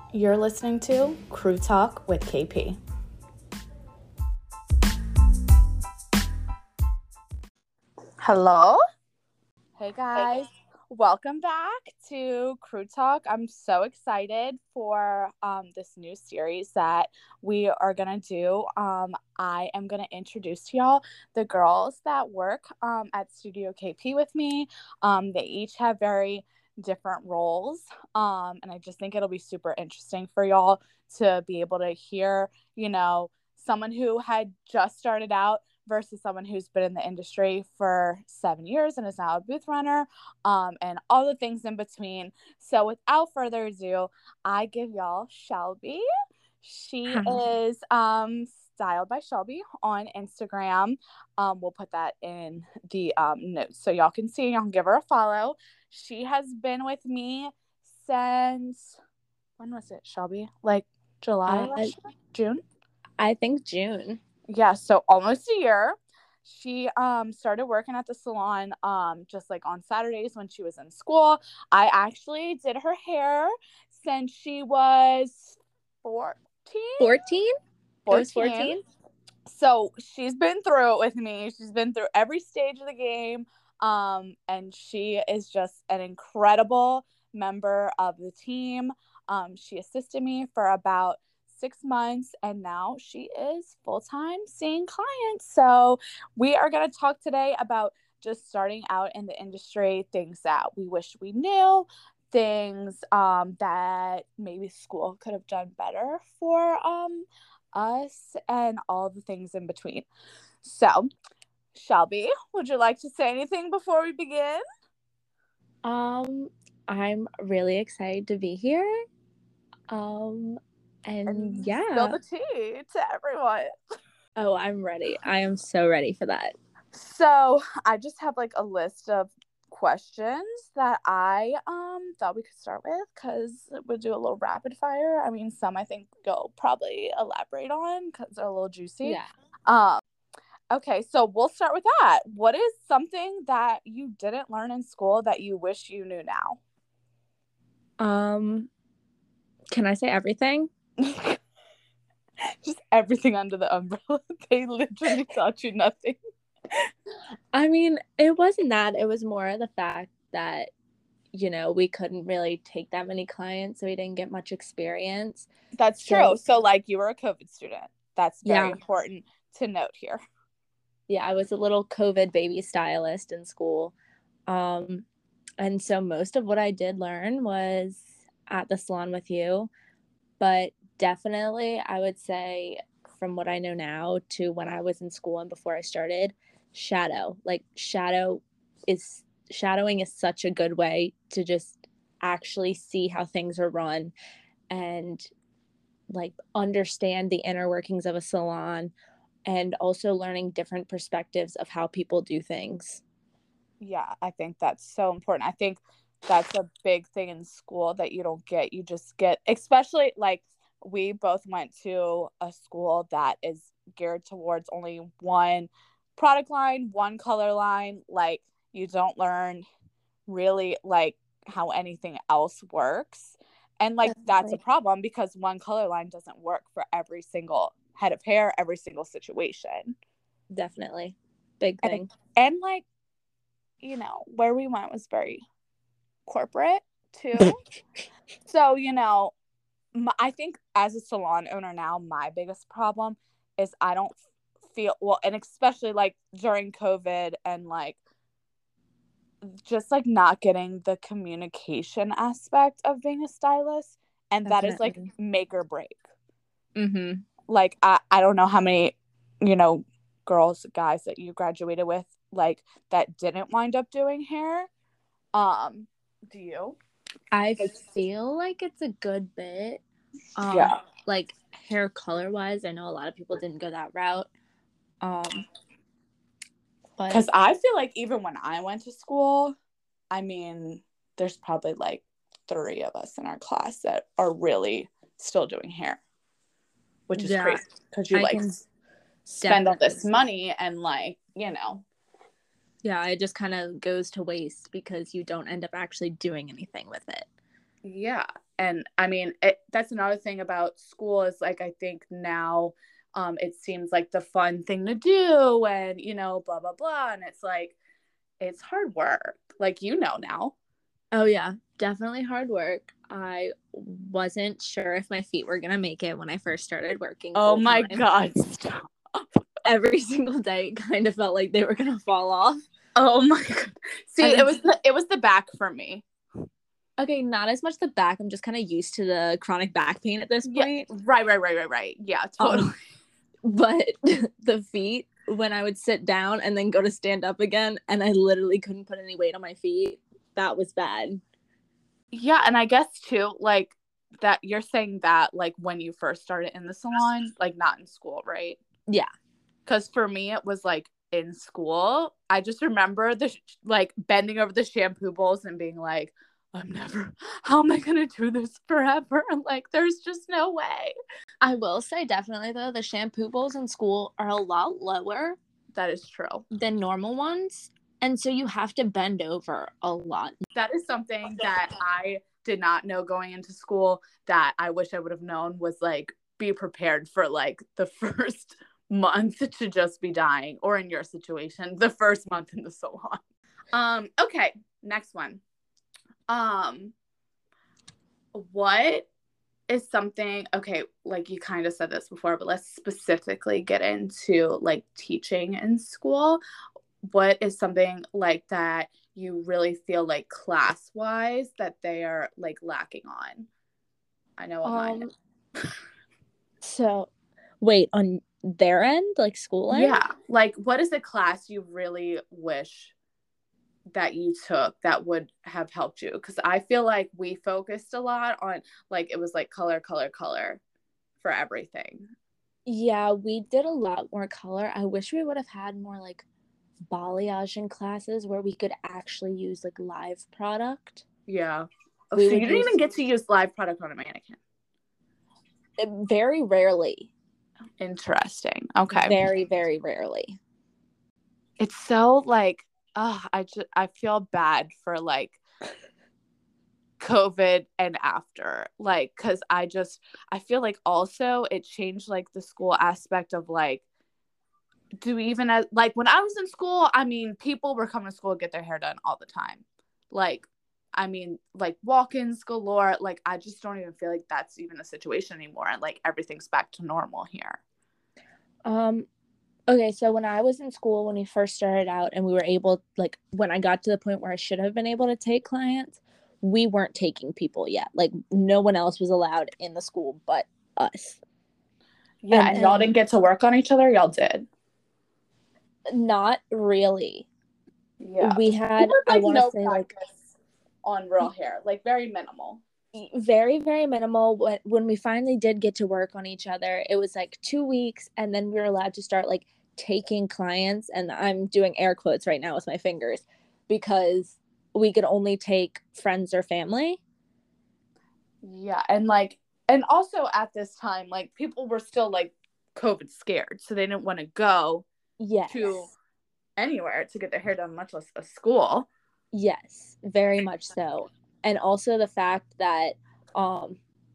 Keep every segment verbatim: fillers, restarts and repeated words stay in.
You're listening to Crew Talk with K P. Hello. Hey guys. Welcome back to Crew Talk. I'm so excited for um, this new series that we are going to do. Um, I am going to introduce to y'all the girls that work um, at Studio K P with me. Um, they each have very different roles, um, and I just think it'll be super interesting for y'all to be able to hear, you know, someone who had just started out versus someone who's been in the industry for seven years and is now a booth runner, um, and all the things in between. So without further ado, I give y'all Shelby. She is um, Styled by Shelby on Instagram. Um, we'll put that in the um, notes so y'all can see. Y'all can give her a follow. She has been with me since, when was it, Shelby? Like July, uh, June? I think June. Yeah, so almost a year. She um started working at the salon um just like on Saturdays when she was in school. I actually did her hair since she was fourteen. fourteen? fourteen. It was fourteen? So she's been through it with me. She's been through every stage of the game. Um, and she is just an incredible member of the team. Um, she assisted me for about six months and now she is full-time seeing clients. So we are going to talk today about just starting out in the industry, things that we wish we knew, things um, that maybe school could have done better for um, us, and all the things in between. So, Shelby, would you like to say anything before we begin? Um, I'm really excited to be here. Um, and, and yeah. Spill the tea to everyone. Oh, I'm ready. I am so ready for that. So, I just have like a list of questions that I um thought we could start with because we'll do a little rapid fire. I mean, some I think you'll probably elaborate on because they're a little juicy. Yeah. Um. Okay, so we'll start with that. What is something that you didn't learn in school that you wish you knew now? Um, can I say everything? Just everything under the umbrella. They literally taught you nothing. I mean, it wasn't that. It was more the fact that, you know, we couldn't really take that many clients, so we didn't get much experience. That's so, true. So, like, you were a COVID student. That's very yeah. important to note here. Yeah, I was a little COVID baby stylist in school. Um, and so most of what I did learn was at the salon with you. But definitely, I would say from what I know now to when I was in school and before I started, shadow. Like, shadow is shadowing is such a good way to just actually see how things are run and like understand the inner workings of a salon, and also learning different perspectives of how people do things. Yeah, I think that's so important. I think that's a big thing in school that you don't get. You just get, especially like we both went to a school that is geared towards only one product line, one color line. Like, you don't learn really like how anything else works. And like, Definitely. That's a problem because one color line doesn't work for every single head of hair, every single situation. Definitely. Big thing. And, and like, you know, where we went was very corporate too. So, you know, my, I think as a salon owner now, my biggest problem is I don't feel, well, and especially like during COVID and like just like not getting the communication aspect of being a stylist. And Definitely. That is like make or break. Mm-hmm. Like, I, I don't know how many, you know, girls, guys that you graduated with, like, that didn't wind up doing hair. Um, do you? I feel like it's a good bit. Um, yeah. Like, hair color wise, I know a lot of people didn't go that route. Um, because I feel like even when I went to school, I mean, there's probably like three of us in our class that are really still doing hair, which is yeah. crazy because you I like spend all this money and like, you know. Yeah, it just kind of goes to waste because you don't end up actually doing anything with it. Yeah. And I mean, it, that's another thing about school is like, I think now um, it seems like the fun thing to do and, you know, blah, blah, blah. And it's like, it's hard work. Like, you know, now. Oh, yeah, definitely hard work. I wasn't sure if my feet were going to make it when I first started working Oh full my time. God. Stop. Every single day it kind of felt like they were going to fall off. Oh my God. See, then, it was the, it was the back for me. Okay, not as much the back. I'm just kind of used to the chronic back pain at this point. Yeah, right, right, right, right, right. Yeah, totally. Um, but the feet, when I would sit down and then go to stand up again, and I literally couldn't put any weight on my feet, that was bad. Yeah, and I guess too, like that you're saying that like when you first started in the salon, like not in school, right? Yeah. Because for me, it was like in school. I just remember the like bending over the shampoo bowls and being like, I'm never, how am I going to do this forever? Like, there's just no way. I will say definitely, though, the shampoo bowls in school are a lot lower. That is true. Than normal ones. And so you have to bend over a lot. That is something that I did not know going into school that I wish I would have known was like, be prepared for like the first month to just be dying, or in your situation, the first month in the salon. Um, okay, next one. Um, what is something, okay, like you kind of said this before, but let's specifically get into like teaching in school. What is something like that you really feel like class-wise that they are like lacking on? I know what um, mine is. So, wait, on their end, like school end? Yeah, like what is a class you really wish that you took that would have helped you? Because I feel like we focused a lot on like it was like color color color for everything. Yeah, we did a lot more color. I wish we would have had more like balayage classes where we could actually use like live product. Yeah. Oh, we so you didn't use... even get to use live product on a mannequin? Very rarely. Interesting. Okay. Very, very rarely. It's so like, oh, I just I feel bad for like COVID and after, like, because I just I feel like also it changed like the school aspect of like, do we even uh, like when I was in school, I mean, people were coming to school to get their hair done all the time. Like, I mean, like walk-ins galore. Like, I just don't even feel like that's even a situation anymore. And like everything's back to normal here. Um, okay, so when I was in school, when we first started out and we were able, like when I got to the point where I should have been able to take clients, we weren't taking people yet. Like no one else was allowed in the school but us. Yeah, and, and y'all didn't get to work on each other? Y'all did? Not really. Yeah. We had, like, I want to no say like on real hair, like very minimal. Very, very minimal. When, when we finally did get to work on each other, it was like two weeks and then we were allowed to start like taking clients, and I'm doing air quotes right now with my fingers because we could only take friends or family. Yeah, and like and also at this time, like people were still like COVID scared, so they didn't want to go yes. to anywhere to get their hair done, much less a school. Yes, very much so. And also the fact that um,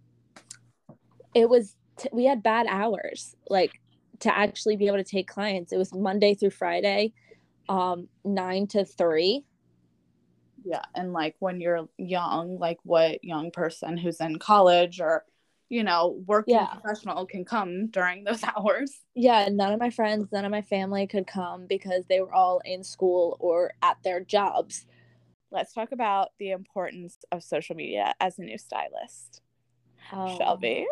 it was, t- we had bad hours, like to actually be able to take clients. It was Monday through Friday, um, nine to three. Yeah. And like when you're young, like what young person who's in college or, you know, working yeah. professional can come during those hours? Yeah. None of my friends, none of my family could come because they were all in school or at their jobs. Let's talk about the importance of social media as a new stylist. Um, Shelby.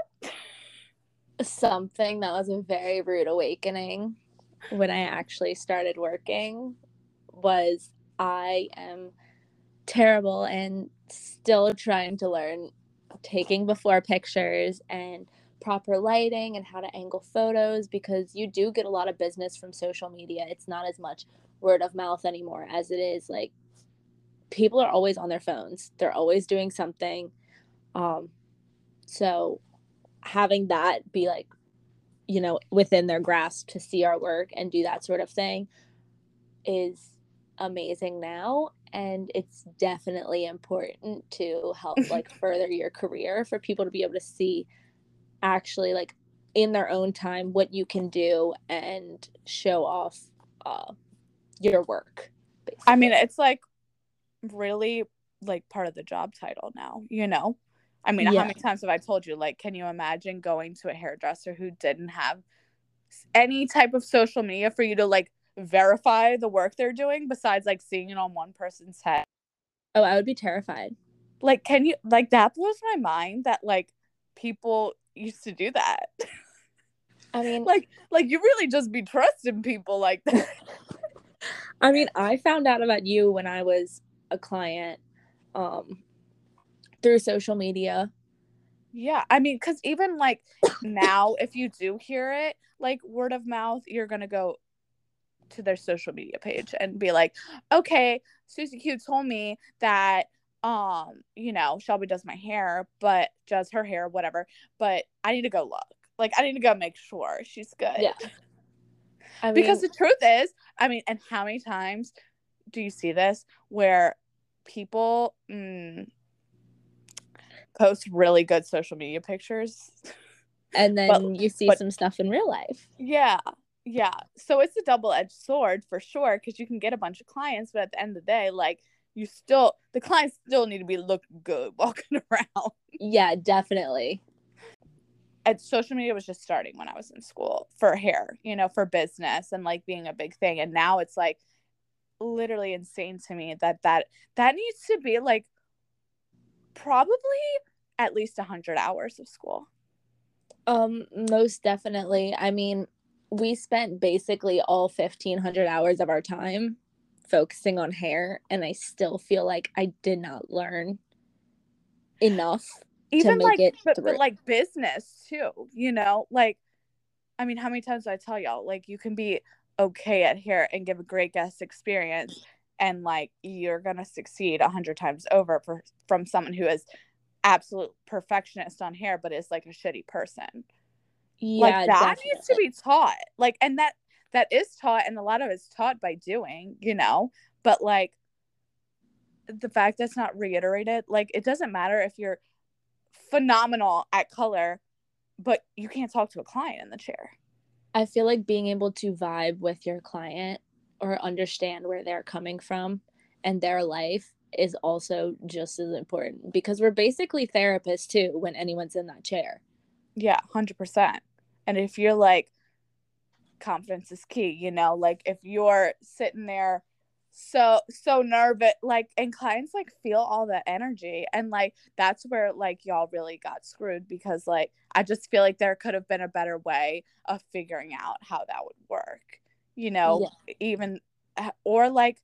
Something that was a very rude awakening when I actually started working was I am terrible and still trying to learn taking before pictures and proper lighting and how to angle photos, because you do get a lot of business from social media. It's not as much word of mouth anymore as it is like people are always on their phones. They're always doing something. Um, so having that be like, you know, within their grasp to see our work and do that sort of thing is amazing now. and it's definitely important to help like further your career for people to be able to see actually like in their own time what you can do and show off uh, your work, basically. I mean, it's like really like part of the job title now, you know? I mean, yeah. How many times have I told you, like, can you imagine going to a hairdresser who didn't have any type of social media for you to like verify the work they're doing besides like seeing it on one person's head? Oh, I would be terrified. Like, can you, like, that blows my mind that like people used to do that. I mean, like, like you really just be trusting people like that. I mean, I found out about you when I was a client um, through social media. Yeah, I mean, because even like now, if you do hear it, like word of mouth, you're going to go to their social media page and be like, okay, Susie Q told me that, um, you know, Shelby does my hair, but does her hair, whatever, but I need to go look. Like, I need to go make sure she's good. Yeah. I mean, because the truth is, I mean, and how many times do you see this where people mm, post really good social media pictures and then but, you see but, some stuff in real life? Yeah. Yeah. So it's a double-edged sword for sure, because you can get a bunch of clients, but at the end of the day, like, you still, the clients still need to be looking good walking around. Yeah, definitely. And social media was just starting when I was in school for hair, you know, for business and like being a big thing. And now it's like literally insane to me that that, that needs to be like probably at least one hundred hours of school. Um, most definitely. I mean, we spent basically all fifteen hundred hours of our time focusing on hair, and I still feel like I did not learn enough. Even like, but, but like business too, you know, like, I mean, how many times do I tell y'all, like, you can be okay at hair and give a great guest experience, and like, you're going to succeed a hundred times over for, from someone who is absolute perfectionist on hair, but is like a shitty person. Yeah, like, that definitely needs to be taught. Like, and that, that is taught, and a lot of it's taught by doing, you know, but like the fact that's not reiterated, like, it doesn't matter if you're phenomenal at color, but you can't talk to a client in the chair. I feel like being able to vibe with your client or understand where they're coming from and their life is also just as important, because we're basically therapists too when anyone's in that chair. Yeah, one hundred percent. And if you're like, confidence is key, you know, like if you're sitting there so so nervous, like, and clients like feel all that energy, and like that's where like y'all really got screwed, because like I just feel like there could have been a better way of figuring out how that would work, you know. Yeah. Even or like,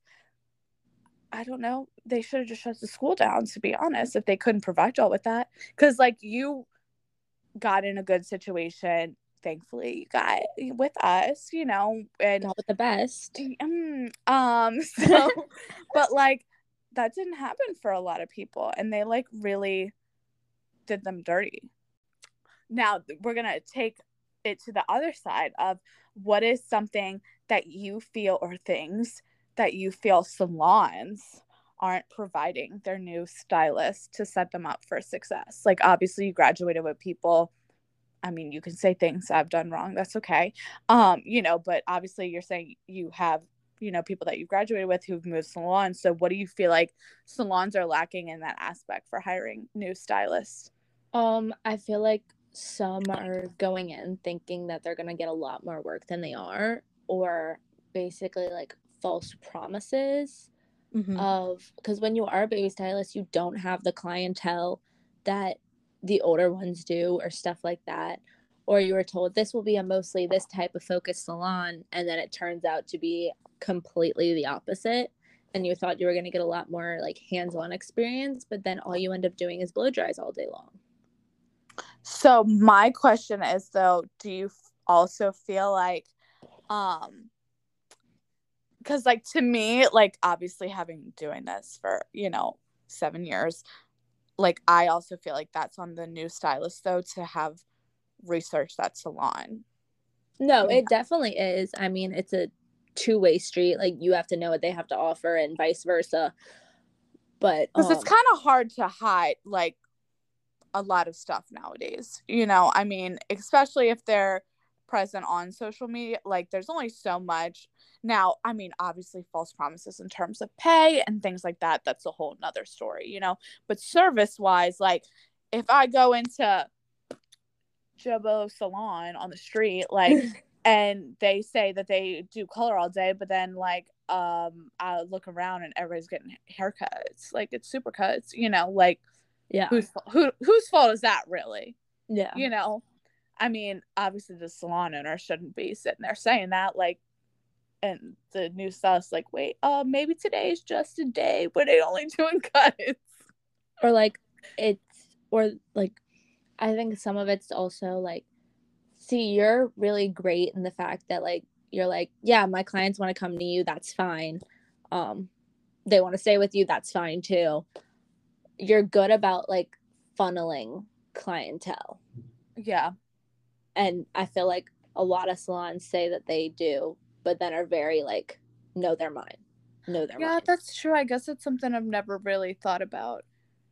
I don't know, they should have just shut the school down, to be honest, if they couldn't provide y'all with that, because like you got in a good situation. Thankfully, you got with us, you know, and got with the best. Um, um so, but like that didn't happen for a lot of people, and they like really did them dirty. Now we're gonna take it to the other side of what is something that you feel, or things that you feel salons aren't providing their new stylists to set them up for success. Like, obviously you graduated with people. I mean, you can say things I've done wrong. That's okay. Um, you know, but obviously you're saying you have, you know, people that you graduated with who've moved salons. So what do you feel like salons are lacking in that aspect for hiring new stylists? Um, I feel like some are going in thinking that they're going to get a lot more work than they are, or basically like false promises mm-hmm. of, because when you are a baby stylist, you don't have the clientele that the older ones do, or stuff like that. Or you were told this will be a mostly this type of focused salon, and then it turns out to be completely the opposite, and you thought you were going to get a lot more like hands-on experience, but then all you end up doing is blow dries all day long. So my question is, though, do you also feel like um because like to me, like obviously having doing this for, you know, seven years, like I also feel like that's on the new stylist, though, to have researched that salon. No, it definitely is. I mean, it's a two-way street. Like, you have to know what they have to offer and vice versa. But because um, it's kind of hard to hide like a lot of stuff nowadays, you know. I mean, especially if they're present on social media, like there's only so much now. I mean, obviously false promises in terms of pay and things like that, that's a whole nother story, you know. But service wise, like if I go into Jobo Salon on the street, like and they say that they do color all day, but then like um I look around and everybody's getting haircuts, like it's super cuts, you know, like yeah, who's who whose fault is that really? yeah, You know, I mean, obviously the salon owner shouldn't be sitting there saying that, like, and the new stylist like, wait, uh maybe today's just a day where they only doing cuts, or like it's or like I think some of it's also like, see, you're really great in the fact that like you're like, yeah, my clients want to come to you, that's fine. Um, they want to stay with you, that's fine too. You're good about like funneling clientele. yeah. And I feel like a lot of salons say that they do, but then are very like, know their mind. Know their Yeah, mind. that's true. I guess it's something I've never really thought about.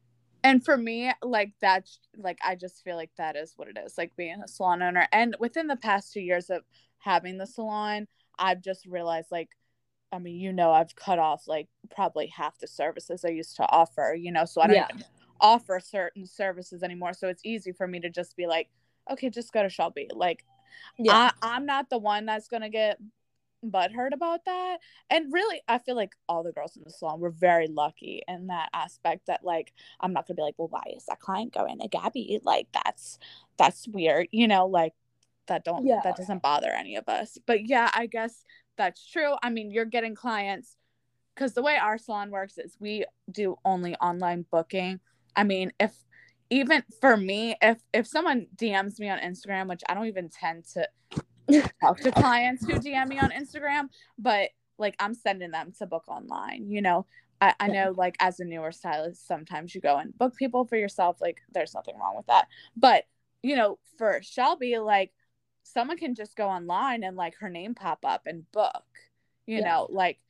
And for me, like that's like I just feel like that is what it is, like being a salon owner. And within the past two years of having the salon, I've just realized like, I mean, you know, I've cut off like probably half the services I used to offer, you know, so I don't Yeah. even offer certain services anymore. So it's easy for me to just be like, okay, just go to Shelby. Like, Yeah. I, I'm not the one that's going to get butthurt about that. And really, I feel like all the girls in the salon were very lucky in that aspect that, like, I'm not going to be like, well, why is that client going to Gabby? Like, that's, that's weird, you know, like, that don't, Yeah. that doesn't bother any of us. But yeah, I guess that's true. I mean, you're getting clients because the way our salon works is we do only online booking. I mean, if even for me, if if someone D Ms me on Instagram, which I don't even tend to talk to clients who D M me on Instagram, but like I'm sending them to book online, you know. I, I know like as a newer stylist, sometimes you go and book people for yourself. Like there's nothing wrong with that. But, you know, for Shelby, like someone can just go online and like her name pop up and book, you Yeah. know, like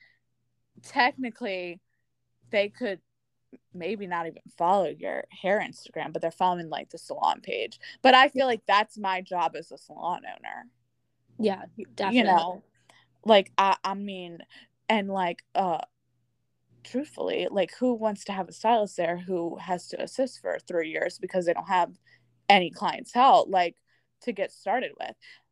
technically they could maybe not even follow your hair Instagram, but they're following like the salon page. But I feel like that's my job as a salon owner. Yeah, definitely. You know, like I, I mean, and like uh truthfully, like who wants to have a stylist there who has to assist for three years because they don't have any clientele like to get started with,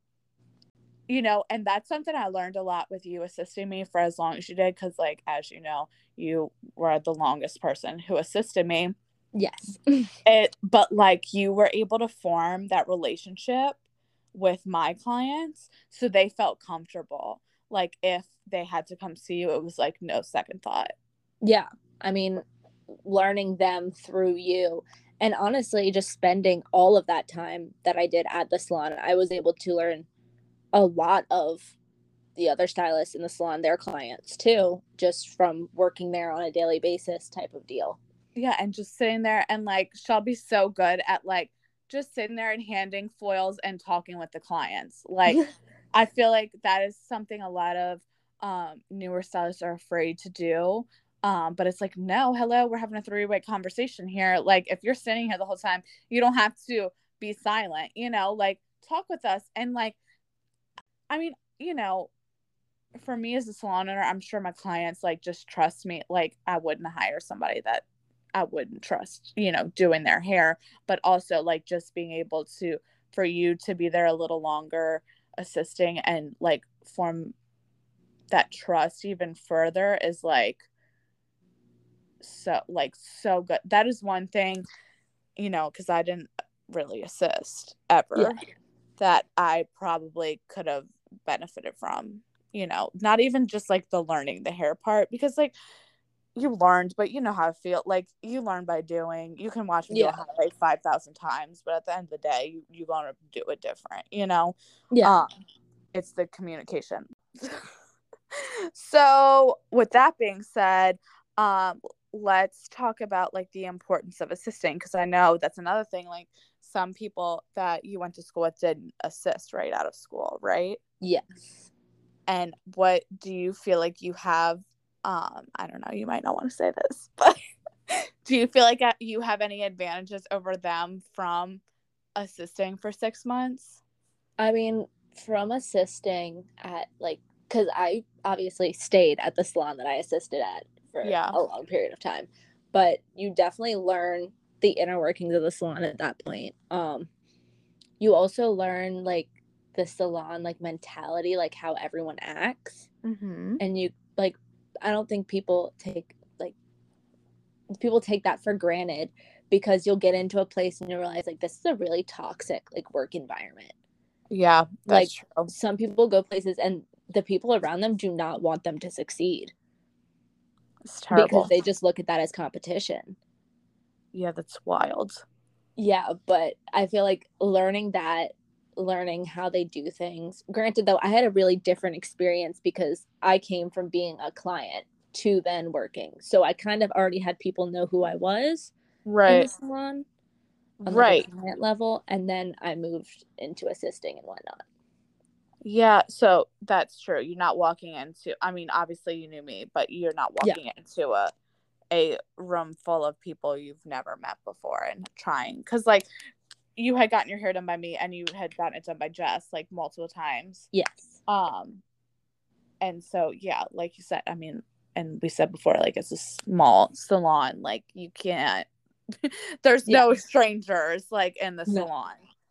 you know. And that's something I learned a lot with you assisting me for as long as you did, because like as you know, you were the longest person who assisted me. Yes. It but like you were able to form that relationship with my clients so they felt comfortable, like if they had to come see you, it was like no second thought. Yeah. I mean, learning them through you, and honestly just spending all of that time that I did at the salon, I was able to learn a lot of the other stylists in the salon, their clients too, just from working there on a daily basis type of deal. Yeah, and just sitting there and like Shelby's so good at like just sitting there and handing foils and talking with the clients. Like I feel like that is something a lot of um newer stylists are afraid to do. Um, but it's like, no, hello, we're having a three-way conversation here. Like if you're sitting here the whole time, you don't have to be silent, you know, like talk with us. And like, I mean, you know, for me as a salon owner, I'm sure my clients like just trust me. Like I wouldn't hire somebody that I wouldn't trust, you know, doing their hair, but also like just being able to, for you to be there a little longer assisting and like form that trust even further is like, so like, so good. That is one thing, you know, cause I didn't really assist ever, Yeah. that I probably could have benefited from, you know, not even just like the learning the hair part, because like you learned, but you know how I feel. Like you learn by doing. You can watch me do Yeah. a highlight five thousand times, but at the end of the day, you, you're going to do it different, you know? Yeah. Um, it's the communication. So with that being said, um, let's talk about like the importance of assisting, because I know that's another thing. Like some people that you went to school with didn't assist right out of school, right? Yes. And what do you feel like you have, um, I don't know, you might not want to say this, but do you feel like you have any advantages over them from assisting for six months? I mean, from assisting at, like, because I obviously stayed at the salon that I assisted at for yeah. a long period of time, but you definitely learn the inner workings of the salon at that point. Um, you also learn, like, the salon, like, mentality, like, how everyone acts. Mm-hmm. And you, like, I don't think people take, like, people take that for granted, because you'll get into a place and you realize, like, this is a really toxic, like, work environment. Yeah, that's like true. Some people go places and the people around them do not want them to succeed. It's terrible. Because they just look at that as competition. Yeah, that's wild. Yeah, but I feel like learning that, learning how they do things. Granted, though, I had a really different experience because I came from being a client to then working. So I kind of already had people know who I was right. in the salon on right. like a client level, and then I moved into assisting and whatnot. Yeah, so that's true. You're not walking into, I mean, obviously you knew me, but you're not walking yeah. into a a room full of people you've never met before and trying. Because, like, you had gotten your hair done by me and you had gotten it done by Jess, like, multiple times. Yes. Um, and so, yeah, like you said, I mean, and we said before, like, it's a small salon. Like, you can't, there's yeah. no strangers, like, in the no. salon.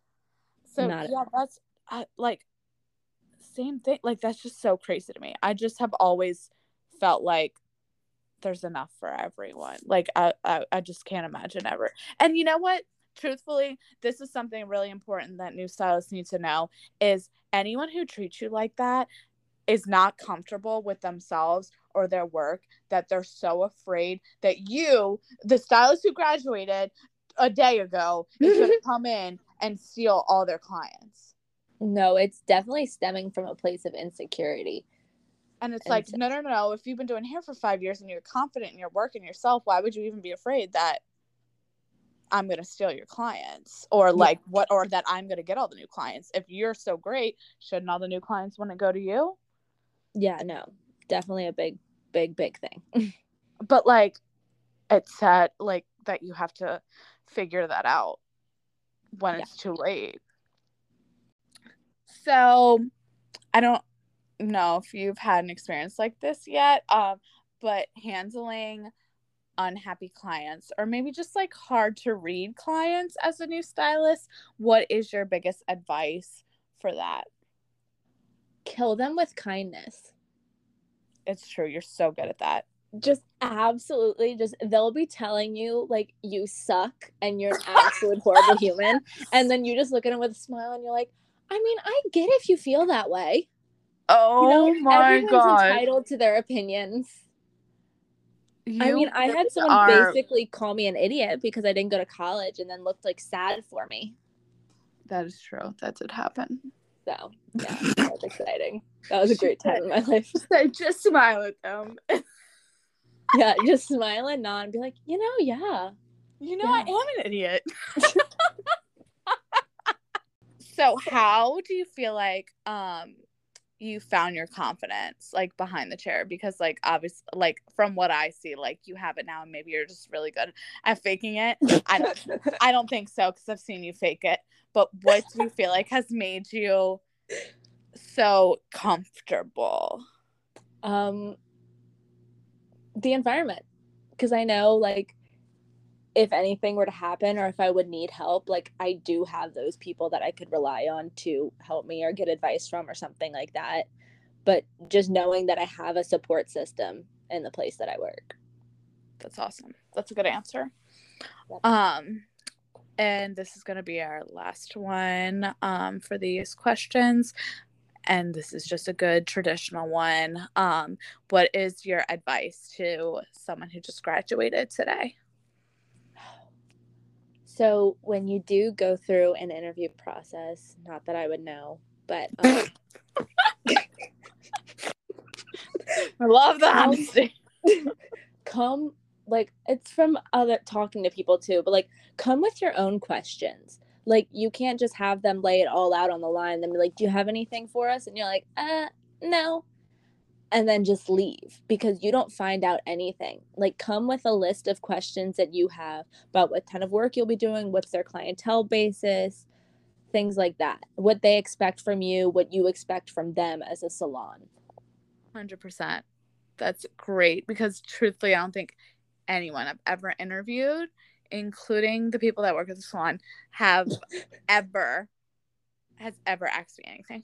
So, not yeah, that's, I, like, same thing. Like, that's just so crazy to me. I just have always felt like there's enough for everyone. Like, I, I, I just can't imagine ever. And you know what? Truthfully, this is something really important that new stylists need to know, is anyone who treats you like that is not comfortable with themselves or their work, that they're so afraid that you, the stylist who graduated a day ago, is going to come in and steal all their clients. No, it's definitely stemming from a place of insecurity. And it's like, no, no, no. If you've been doing hair for five years and you're confident in your work and yourself, why would you even be afraid that I'm going to steal your clients? Or like yeah. what, or that I'm going to get all the new clients? If you're so great, shouldn't all the new clients want to go to you? Yeah, no, definitely a big, big, big thing. But like, it's sad, like, that you have to figure that out when yeah. it's too late. So I don't know if you've had an experience like this yet, um, but handling unhappy clients, or maybe just like hard to read clients as a new stylist, what is your biggest advice for that? Kill them with kindness. It's true. You're so good at that. Just absolutely, just they'll be telling you like you suck and you're an absolute horrible human, and then you just look at them with a smile and you're like, I mean, I get if you feel that way. Oh, you know, my everyone's God. entitled to their opinions. You I mean, I had someone are... basically call me an idiot because I didn't go to college and then looked like sad for me. That is true. That did happen. So, yeah, that was exciting. That was a great time in my life. So just smile at them. Yeah, just smile and nod and be like, you know, yeah. You know, yeah. I am an idiot. So how do you feel like um you found your confidence, like, behind the chair? Because, like, obviously, like, from what I see, like, you have it now and maybe you're just really good at faking it. I don't I don't think so, because I've seen you fake it. But what do you feel like has made you so comfortable? Um, the environment. Because I know, like, if anything were to happen or if I would need help, like, I do have those people that I could rely on to help me or get advice from or something like that. But just knowing that I have a support system in the place that I work. That's awesome. That's a good answer. Yep. Um, and this is going to be our last one um, for these questions. And this is just a good traditional one. Um, what is your advice to someone who just graduated today? So when you do go through an interview process, not that I would know, but um, I love the honesty. Come, come, like, it's from other talking to people too, but like, come with your own questions. Like, you can't just have them lay it all out on the line and be like, do you have anything for us? And you're like, uh, no, and then just leave, because you don't find out anything. Like, come with a list of questions that you have about what kind of work you'll be doing, what's their clientele basis, things like that, what they expect from you, what you expect from them as a salon. one hundred percent. That's great, because truthfully, I don't think anyone I've ever interviewed, including the people that work at the salon, have ever, has ever asked me anything.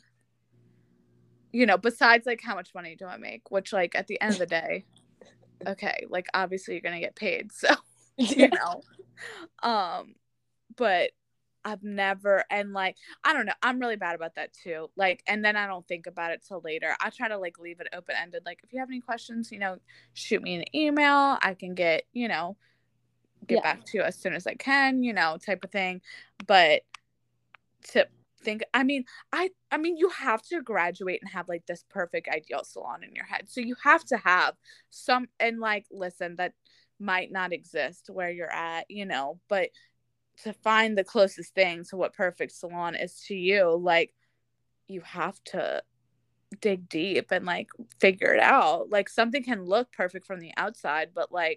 You know, besides, like, how much money do I make? Which, like, at the end of the day, okay, like, obviously you're going to get paid. So, you know. Um, but I've never, and, like, I don't know. I'm really bad about that, too. Like, and then I don't think about it till later. I try to, like, leave it open-ended. Like, if you have any questions, you know, shoot me an email. I can get, you know, get yeah. back to you as soon as I can, you know, type of thing. But to think, I mean, I, I mean, you have to graduate and have, like, this perfect ideal salon in your head. So you have to have some, and, like, listen, that might not exist where you're at, you know, but to find the closest thing to what perfect salon is to you, like, you have to dig deep and, like, figure it out. Like, something can look perfect from the outside, but, like,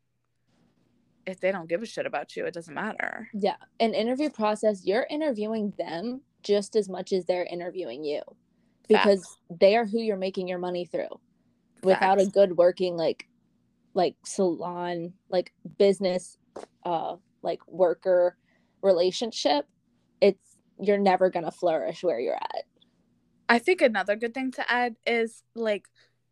if they don't give a shit about you, it doesn't matter. Yeah. An interview process, you're interviewing them just as much as they're interviewing you, because Facts. They are who you're making your money through. Facts. Without a good working, like, like salon, like business, uh, like worker relationship, it's, you're never going to flourish where you're at. I think another good thing to add is, like,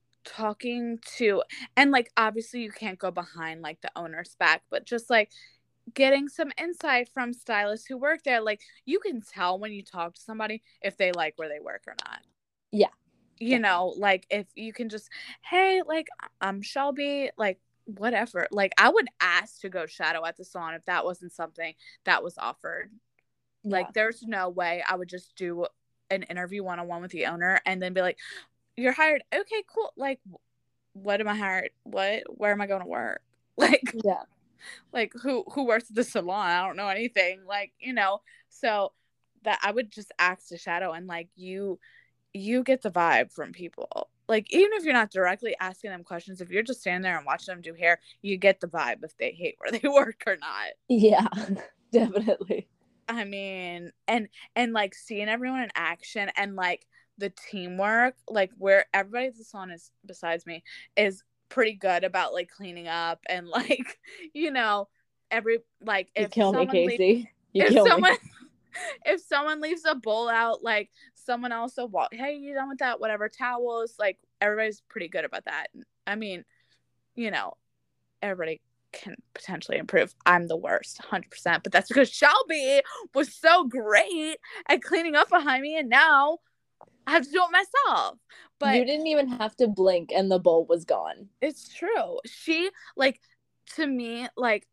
talking to, and, like, obviously you can't go behind, like, the owner's back, but just, like, getting some insight from stylists who work there. Like, you can tell when you talk to somebody if they like where they work or not. Yeah. You yeah. know, like, if you can just, hey, like, I'm Shelby, like, whatever. Like, I would ask to go shadow at the salon if that wasn't something that was offered. Yeah. Like, there's no way I would just do an interview one-on-one with the owner and then be like, you're hired. Okay, cool. Like, what am I hired? What, where am I going to work? Like, yeah. Like, who, who works at the salon? I don't know anything. Like, you know, so that I would just ask to shadow, and, like, you, you get the vibe from people. Like, even if you're not directly asking them questions, if you're just standing there and watching them do hair, you get the vibe if they hate where they work or not. Yeah, definitely. I mean, and, and, like, seeing everyone in action and, like, the teamwork, like, where everybody at the salon is, besides me, is pretty good about, like, cleaning up and, like, you know, every, like, if you kill someone me, Casey. leaves, you if kill someone me. if someone leaves a bowl out, like, someone also walk, hey, you done with that, whatever, towels, like, everybody's pretty good about that. I mean, you know, everybody can potentially improve. I'm the worst, one hundred percent, but that's because Shelby was so great at cleaning up behind me, and now I have to do it myself. But you didn't even have to blink and the bowl was gone. It's true. She, like, to me, like,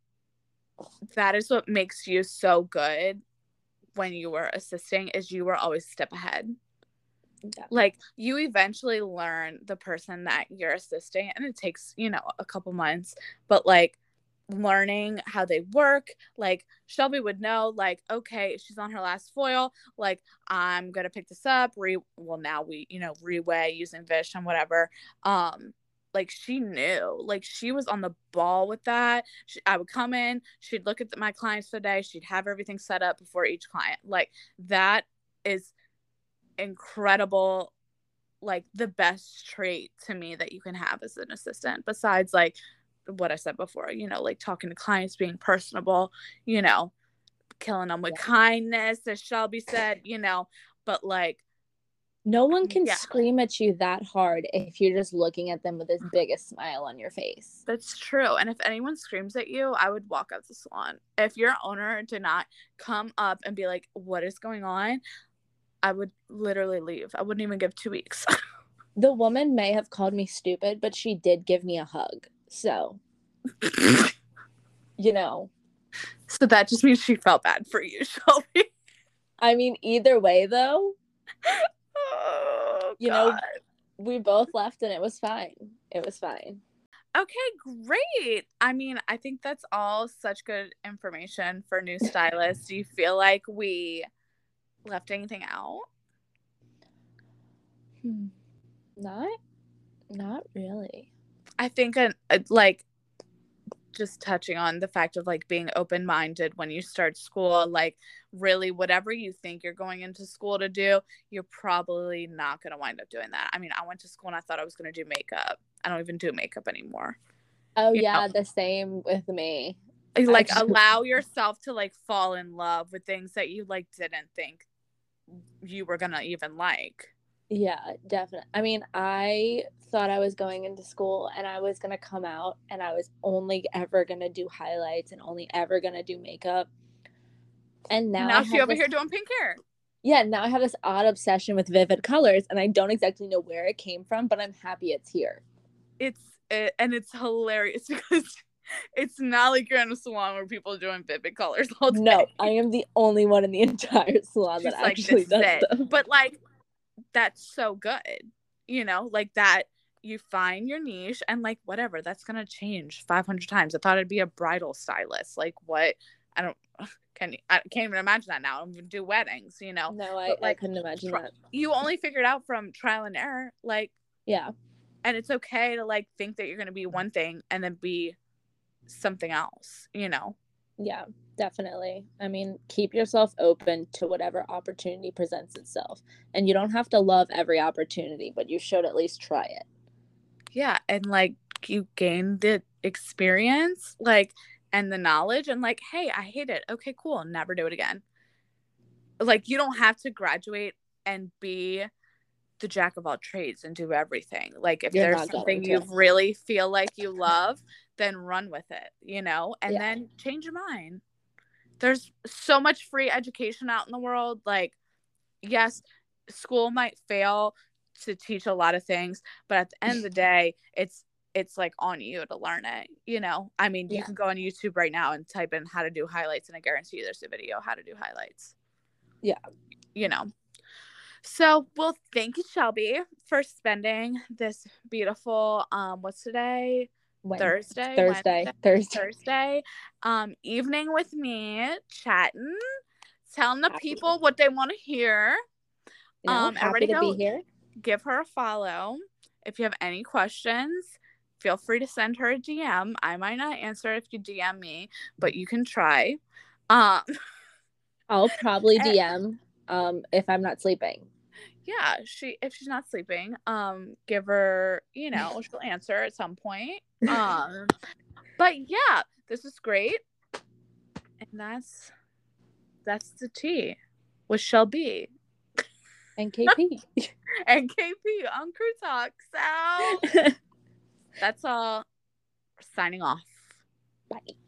that is what makes you so good when you were assisting, is you were always a step ahead. Yeah. Like, you eventually learn the person that you're assisting, and it takes, you know, a couple months, but, like, learning how they work, like, Shelby would know, like, okay, she's on her last foil, like, I'm gonna pick this up, re well now we, you know, reweigh using Vish and whatever. Um like, she knew, like, she was on the ball with that. She, I would come in, she'd look at the, my clients for the day, she'd have everything set up before each client. Like, that is incredible, like, the best trait to me that you can have as an assistant, besides, like, what I said before, you know, like, talking to clients, being personable, you know, killing them with yeah. kindness, as Shelby said, you know, but, like, no one can yeah. scream at you that hard if you're just looking at them with this biggest smile on your face. That's true. And if anyone screams at you, I would walk out the salon. If your owner did not come up and be like, what is going on, I would literally leave. I wouldn't even give two weeks. The woman may have called me stupid, but she did give me a hug. So, you know. So that just means she felt bad for you, Shelby. I mean, either way, though. Oh, you God. know, we both left and it was fine. It was fine. Okay, great. I mean, I think that's all such good information for new stylists. Do you feel like we left anything out? Hmm. Not, not really. I think, uh, like, just touching on the fact of, like, being open-minded when you start school, like, really whatever you think you're going into school to do, you're probably not going to wind up doing that. I mean, I went to school and I thought I was going to do makeup. I don't even do makeup anymore. Oh, you yeah, know? the same with me. Like, Actually, allow yourself to, like, fall in love with things that you, like, didn't think you were going to even like. yeah, definitely. I mean, I thought I was going into school and I was going to come out and I was only ever going to do highlights and only ever going to do makeup. And now, Now I she have over this, here doing pink hair. yeah, now I have this odd obsession with vivid colors, and I don't exactly know where it came from, but I'm happy it's here. It's it, and it's hilarious because it's not like you're in a salon where people are doing vivid colors all day. No, I am the only one in the entire salon She's that like, actually this is does it. them. But, like, that's so good, you know, like, that you find your niche and, like, whatever, that's gonna change five hundred times. I thought I'd be a bridal stylist. Like, what? I don't can I can't even imagine that now. I'm gonna do weddings, you know. No, I, But, like, I couldn't imagine try, that. you only figured out from trial and error, like, Yeah. and it's okay to, like, think that you're gonna be one thing and then be something else, you know. Yeah, definitely. I mean, keep yourself open to whatever opportunity presents itself. And you don't have to love every opportunity, but you should at least try it. Yeah, and, like, you gain the experience, like, and the knowledge, and, like, hey, I hate it. Okay, cool. Never do it again. Like, you don't have to graduate and be the jack of all trades and do everything. Like, if You're there's not something going you to. really feel like you love, then run with it, you know, and Yeah. then change your mind. There's so much free education out in the world. Like, yes, school might fail to teach a lot of things, but at the end of the day, it's it's like on you to learn it, you know. I mean, you Yeah. can go on YouTube right now and type in how to do highlights, and I guarantee you there's a video how to do highlights. Yeah. You know. So, well, thank you, Shelby, for spending this beautiful um what's today? When? Thursday, Thursday. Wednesday, Thursday. Thursday um evening with me, chatting, telling the Happy. people what they want to hear. You know, Um, happy everybody to go be here. give her a follow. If you have any questions, feel free to send her a D M. I might not answer if you D M me, but you can try. Um, I'll probably D M um if I'm not sleeping. Yeah, she if she's not sleeping, um, give her, you know, she'll answer at some point. Um, but yeah, this is great, and that's that's the tea with Shelby And K P. and K P on Crew Talk. So that's all. Signing off. Bye.